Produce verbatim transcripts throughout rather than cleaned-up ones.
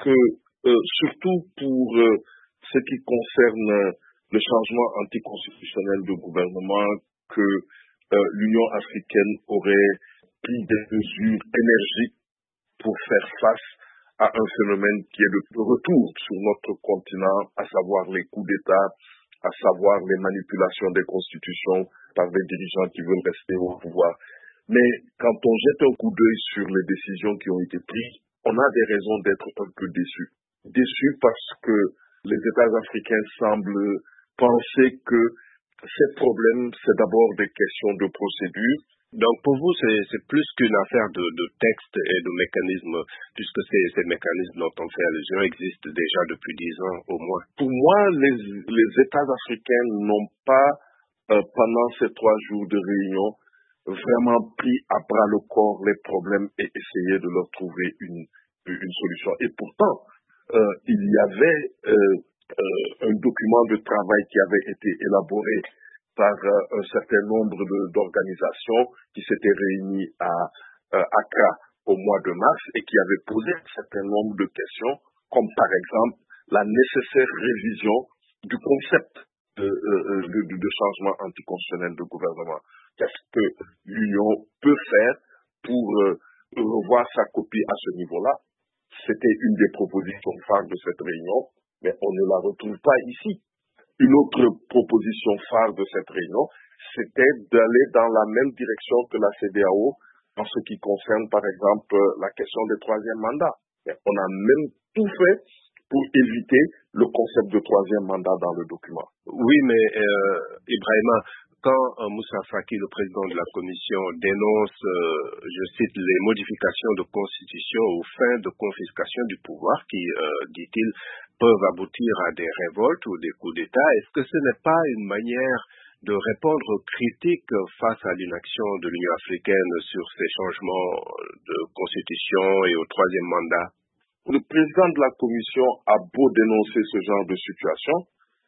que, euh, surtout pour euh, ce qui concerne euh, le changement anticonstitutionnel de gouvernement, que euh, l'Union africaine aurait pris des mesures énergiques pour faire face à un phénomène qui est de retour sur notre continent, à savoir les coups d'État, à savoir les manipulations des constitutions par des dirigeants qui veulent rester au pouvoir. Mais quand on jette un coup d'œil sur les décisions qui ont été prises, on a des raisons d'être un peu déçus. Déçus parce que les États africains semblent penser que ces problèmes, c'est d'abord des questions de procédure. Donc pour vous, c'est, c'est plus qu'une affaire de, de texte et de mécanismes, puisque ces, ces mécanismes dont on fait allusion existent déjà depuis dix ans au moins. Pour moi, les, les États africains n'ont pas, euh, pendant ces trois jours de réunion, vraiment pris à bras le corps les problèmes et essayé de leur trouver une, une solution. Et pourtant, euh, il y avait euh, euh, un document de travail qui avait été élaboré par euh, un certain nombre de, d'organisations qui s'étaient réunies à euh, Accra au mois de mars et qui avaient posé un certain nombre de questions, comme par exemple la nécessaire révision du concept de, euh, de, de, de changement anticonstitutionnel de gouvernement. Qu'est-ce que l'Union peut faire pour euh, revoir sa copie à ce niveau-là? C'était une des propositions phares de cette réunion, mais on ne la retrouve pas ici. Une autre proposition phare de cette réunion, c'était d'aller dans la même direction que la C E D E A O en ce qui concerne, par exemple, la question des troisième mandats. Mais on a même tout fait pour éviter le concept de troisième mandat dans le document. Oui, mais euh, Ibrahima, quand euh, Moussa Faki, le président de la commission, dénonce, euh, je cite, les modifications de constitution aux fins de confiscation du pouvoir qui, euh, dit-il, peuvent aboutir à des révoltes ou des coups d'État, est-ce que ce n'est pas une manière de répondre aux critiques face à l'inaction de l'Union africaine sur ces changements de constitution et au troisième mandat? Le président de la commission a beau dénoncer ce genre de situation,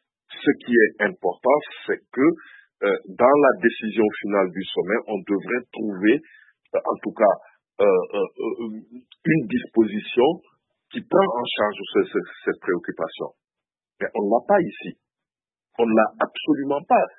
ce qui est important, c'est que euh, dans la décision finale du sommet, on devrait trouver, euh, en tout cas, euh, euh, une disposition qui prend en charge ce, ce, cette préoccupation. Mais on ne l'a pas ici. On ne l'a absolument pas.